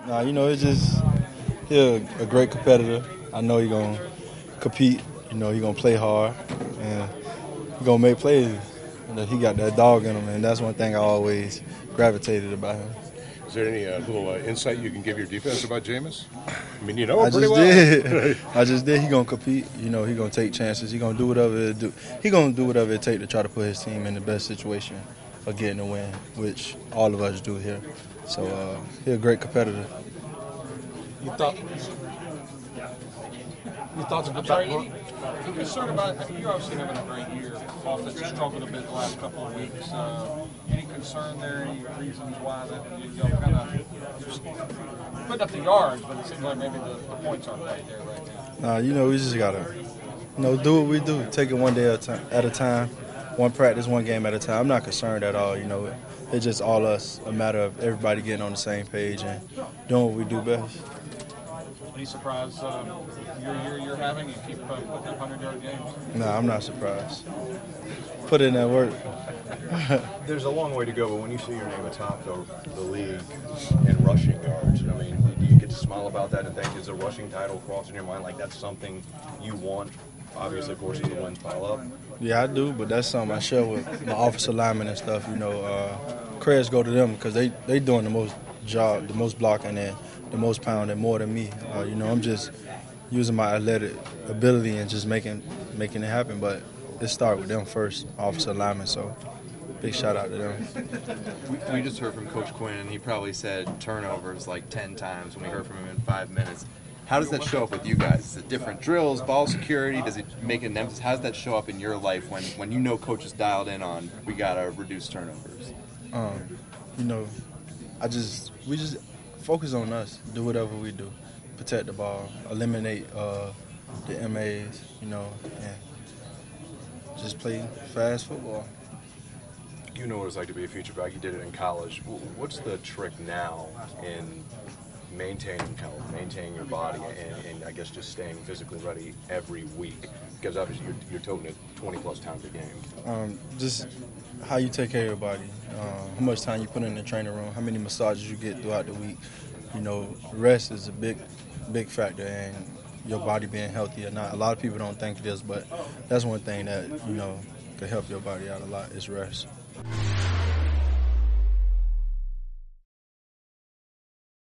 Nah, it's just he's a great competitor. I know he's gonna compete. He's gonna play hard and he's gonna make plays. He got that dog in him, and that's one thing I always gravitated about him. Is there any little insight you can give your defense about Jameis? I mean, you know I him pretty just well. did. I just did. He gonna compete. He gonna take chances. He gonna do whatever it do. He gonna do whatever it take to try to put his team in the best situation of getting a win, which all of us do here. So he's a great competitor. You thought Any concern about it? You're obviously having a great year. Offense has struggled a bit the last couple of weeks. Any concern there? Any reasons why that y'all kind of putting up the yards, but it seems like maybe the points aren't right there right now. We just gotta, do what we do. Take it one day at a time, one practice, one game at a time. I'm not concerned at all. It's just all us. A matter of everybody getting on the same page and doing what we do best. Any surprise your year you're having and keep putting up 100-yard games? Nah, I'm not surprised. Put in that work. There's a long way to go, but when you see your name atop the league in rushing yards, I mean, do you get to smile about that and think, is a rushing title crossing your mind like that's something you want? Obviously, of course, as the wins pile up. Yeah, I do, but that's something I share with my offensive linemen and stuff. Credits go to them because they doing the most job, the most blocking, and the most pounding more than me. I'm just using my athletic ability and just making it happen. But it started with them first, offensive linemen. So big shout out to them. We just heard from Coach Quinn, and he probably said turnovers like 10 times when we heard from him in 5 minutes. How does that show up with you guys? Is it different drills, ball security? Does it make an emphasis? How does that show up in your life when Coach is dialed in on we gotta reduce turnovers? We just focus on us. Do whatever we do, protect the ball, eliminate the MAs, and just play fast football. You know what it's like to be a future back. You did it in college. What's the trick now in maintaining health, maintaining your body, and I guess just staying physically ready every week? Because obviously you're toting it 20-plus times a game. Just how you take care of your body, how much time you put in the training room, how many massages you get throughout the week. Rest is a big factor in your body being healthy or not. A lot of people don't think it is, but that's one thing that, could help your body out a lot is rest.